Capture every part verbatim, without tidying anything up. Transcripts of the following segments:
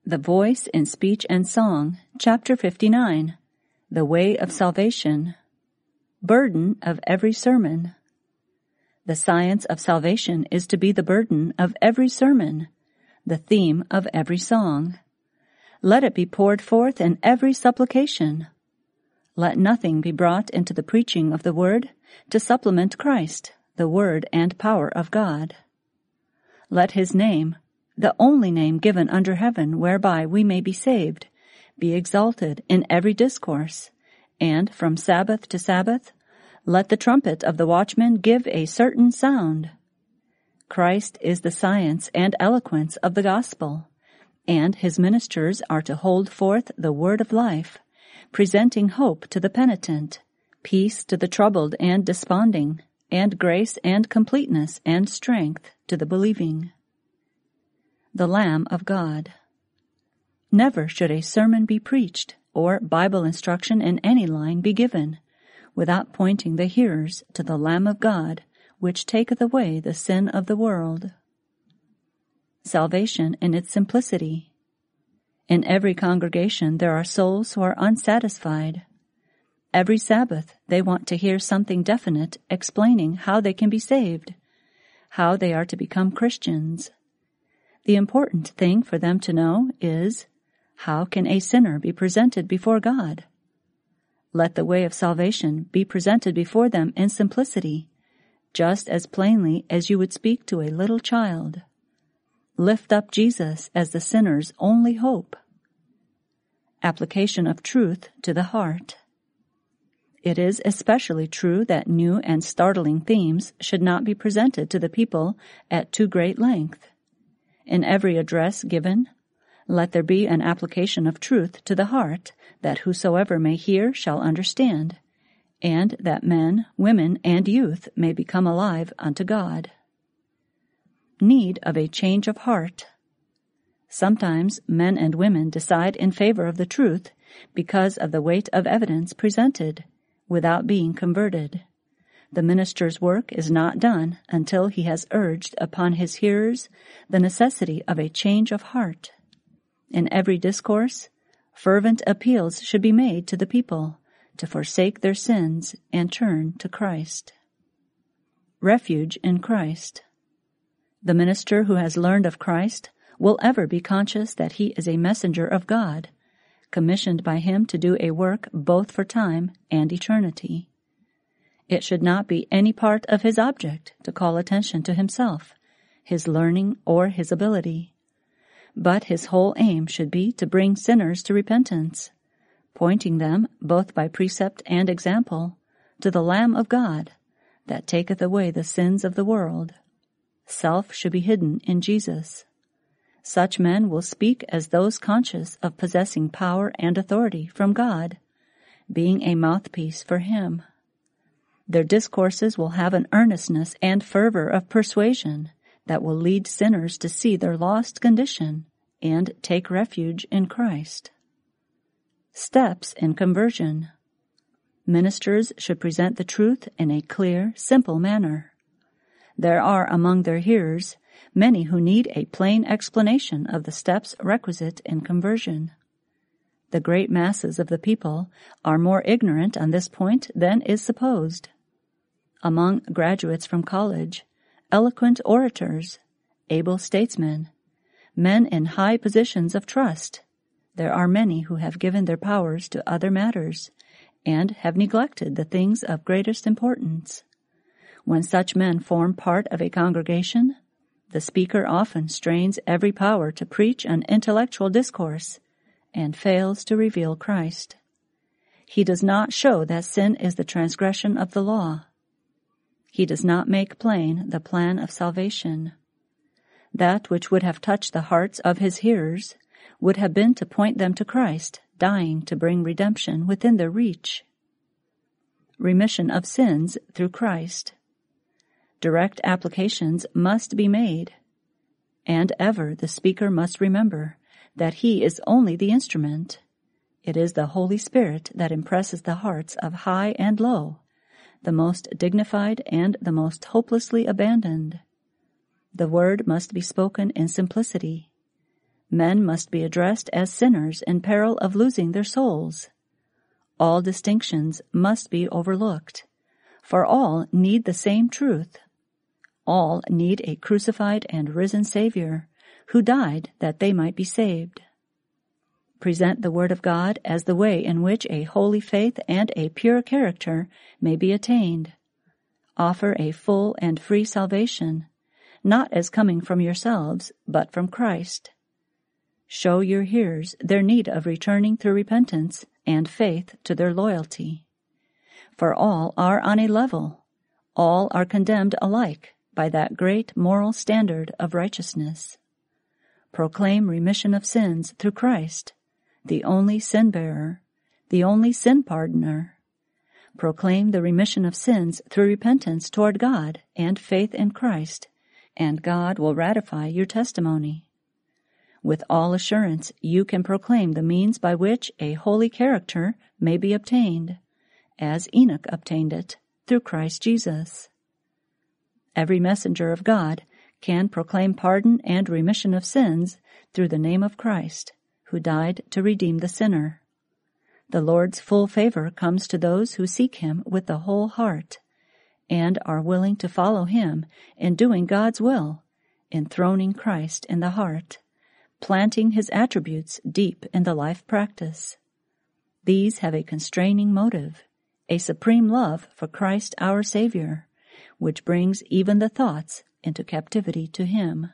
The Voice in Speech and Song, Chapter fifty-nine, The Way of Salvation. Burden of every sermon. The science of salvation is to be the burden of every sermon, the theme of every song. Let it be poured forth in every supplication. Let nothing be brought into the preaching of the Word to supplement Christ, the Word and power of God. Let His name, the only name given under heaven whereby we may be saved, be exalted in every discourse, and from Sabbath to Sabbath, let the trumpet of the watchman give a certain sound. Christ is the science and eloquence of the gospel, and His ministers are to hold forth the word of life, presenting hope to the penitent, peace to the troubled and desponding, and grace and completeness and strength to the believing. The Lamb of God. Never should a sermon be preached, or Bible instruction in any line be given, without pointing the hearers to the Lamb of God, which taketh away the sin of the world. Salvation in its simplicity. In every congregation there are souls who are unsatisfied. Every Sabbath they want to hear something definite explaining how they can be saved, how they are to become Christians. The important thing for them to know is, how can a sinner be presented before God? Let the way of salvation be presented before them in simplicity, just as plainly as you would speak to a little child. Lift up Jesus as the sinner's only hope. Application of truth to the heart. It is especially true that new and startling themes should not be presented to the people at too great length. In every address given, let there be an application of truth to the heart, that whosoever may hear shall understand, and that men, women, and youth may become alive unto God. Need of a change of heart. Sometimes men and women decide in favor of the truth because of the weight of evidence presented, without being converted. The minister's work is not done until he has urged upon his hearers the necessity of a change of heart. In every discourse, fervent appeals should be made to the people to forsake their sins and turn to Christ. Refuge in Christ. The minister who has learned of Christ will ever be conscious that he is a messenger of God, commissioned by Him to do a work both for time and eternity. It should not be any part of his object to call attention to himself, his learning, or his ability. But his whole aim should be to bring sinners to repentance, pointing them, both by precept and example, to the Lamb of God, that taketh away the sins of the world. Self should be hidden in Jesus. Such men will speak as those conscious of possessing power and authority from God, being a mouthpiece for Him. Their discourses will have an earnestness and fervor of persuasion that will lead sinners to see their lost condition and take refuge in Christ. Steps in conversion. Ministers should present the truth in a clear, simple manner. There are among their hearers many who need a plain explanation of the steps requisite in conversion. The great masses of the people are more ignorant on this point than is supposed. Among graduates from college, eloquent orators, able statesmen, men in high positions of trust, there are many who have given their powers to other matters and have neglected the things of greatest importance. When such men form part of a congregation, the speaker often strains every power to preach an intellectual discourse and fails to reveal Christ. He does not show that sin is the transgression of the law. He does not make plain the plan of salvation. That which would have touched the hearts of his hearers would have been to point them to Christ, dying to bring redemption within their reach. Remission of sins through Christ. Direct applications must be made, and ever the speaker must remember that he is only the instrument. It is the Holy Spirit that impresses the hearts of high and low, the most dignified and the most hopelessly abandoned. The word must be spoken in simplicity. Men must be addressed as sinners in peril of losing their souls. All distinctions must be overlooked, for all need the same truth. All need a crucified and risen Savior, who died that they might be saved. Present the Word of God as the way in which a holy faith and a pure character may be attained. Offer a full and free salvation, not as coming from yourselves, but from Christ. Show your hearers their need of returning through repentance and faith to their loyalty. For all are on a level, all are condemned alike by that great moral standard of righteousness. Proclaim remission of sins through Christ, the only sin-bearer, the only sin-pardoner. Proclaim the remission of sins through repentance toward God and faith in Christ, and God will ratify your testimony. With all assurance, you can proclaim the means by which a holy character may be obtained, as Enoch obtained it, through Christ Jesus. Every messenger of God can proclaim pardon and remission of sins through the name of Christ, who died to redeem the sinner. The Lord's full favor comes to those who seek Him with the whole heart, and are willing to follow Him in doing God's will, enthroning Christ in the heart, planting His attributes deep in the life practice. These have a constraining motive, a supreme love for Christ our Savior, which brings even the thoughts into captivity to Him.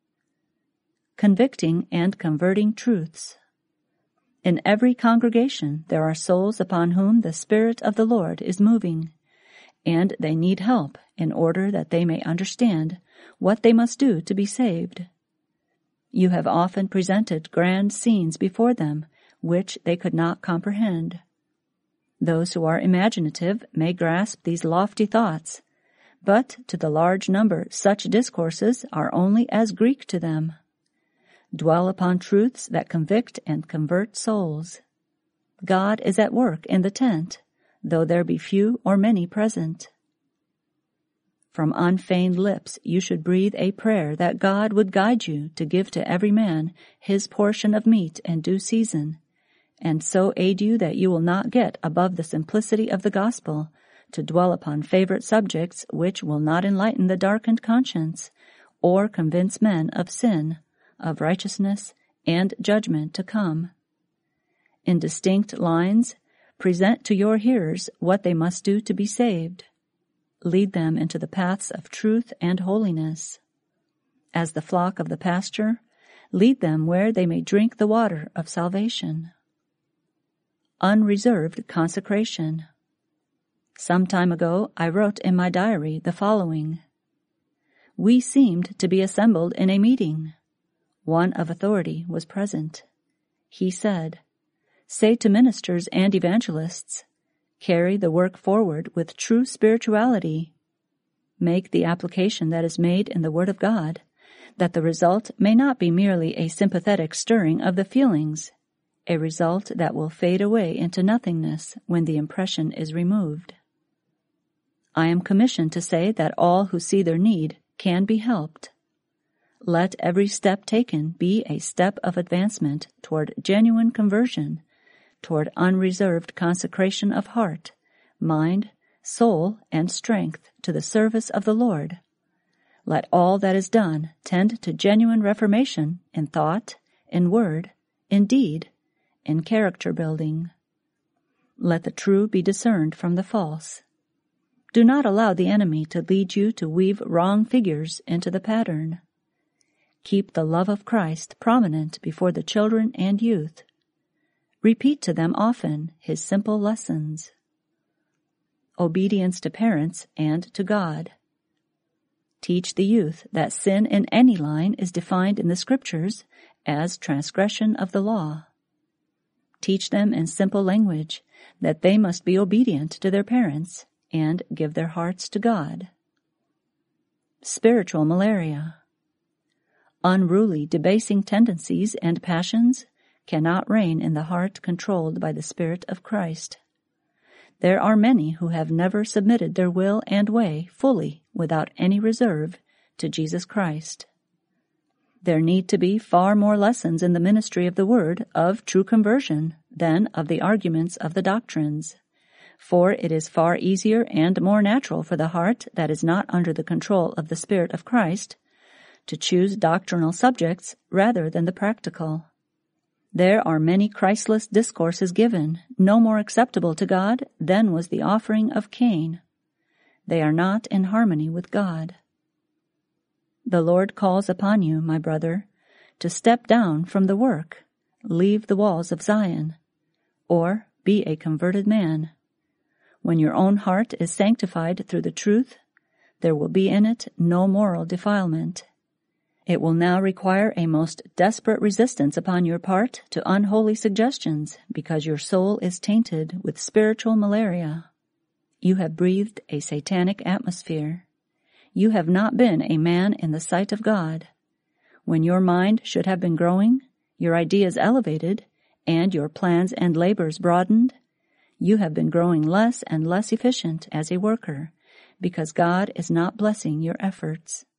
Convicting and converting truths. In every congregation there are souls upon whom the Spirit of the Lord is moving, and they need help in order that they may understand what they must do to be saved. You have often presented grand scenes before them which they could not comprehend. Those who are imaginative may grasp these lofty thoughts, but to the large number such discourses are only as Greek to them. Dwell upon truths that convict and convert souls. God is at work in the tent, though there be few or many present. From unfeigned lips you should breathe a prayer that God would guide you to give to every man his portion of meat in due season, and so aid you that you will not get above the simplicity of the gospel to dwell upon favorite subjects which will not enlighten the darkened conscience or convince men of sin, of righteousness, and judgment to come. In distinct lines, present to your hearers what they must do to be saved. Lead them into the paths of truth and holiness. As the flock of the pasture, lead them where they may drink the water of salvation. Unreserved consecration. Some time ago I wrote in my diary the following. We seemed to be assembled in a meeting. One of authority was present. He said, "Say to ministers and evangelists, carry the work forward with true spirituality. Make the application that is made in the Word of God, that the result may not be merely a sympathetic stirring of the feelings, a result that will fade away into nothingness when the impression is removed. I am commissioned to say that all who see their need can be helped. Let every step taken be a step of advancement toward genuine conversion, toward unreserved consecration of heart, mind, soul, and strength to the service of the Lord. Let all that is done tend to genuine reformation in thought, in word, in deed, in character building. Let the true be discerned from the false. Do not allow the enemy to lead you to weave wrong figures into the pattern. Keep the love of Christ prominent before the children and youth. Repeat to them often His simple lessons. Obedience to parents and to God. Teach the youth that sin in any line is defined in the Scriptures as transgression of the law. Teach them in simple language that they must be obedient to their parents and give their hearts to God. Spiritual malaria. Unruly, debasing tendencies and passions cannot reign in the heart controlled by the Spirit of Christ. There are many who have never submitted their will and way fully, without any reserve, to Jesus Christ. There need to be far more lessons in the ministry of the word of true conversion than of the arguments of the doctrines. For it is far easier and more natural for the heart that is not under the control of the Spirit of Christ to choose doctrinal subjects rather than the practical. There are many Christless discourses given, no more acceptable to God than was the offering of Cain. They are not in harmony with God. The Lord calls upon you, my brother, to step down from the work, leave the walls of Zion, or be a converted man. When your own heart is sanctified through the truth, there will be in it no moral defilement. It will now require a most desperate resistance upon your part to unholy suggestions, because your soul is tainted with spiritual malaria. You have breathed a satanic atmosphere. You have not been a man in the sight of God. When your mind should have been growing, your ideas elevated, and your plans and labors broadened, you have been growing less and less efficient as a worker, because God is not blessing your efforts.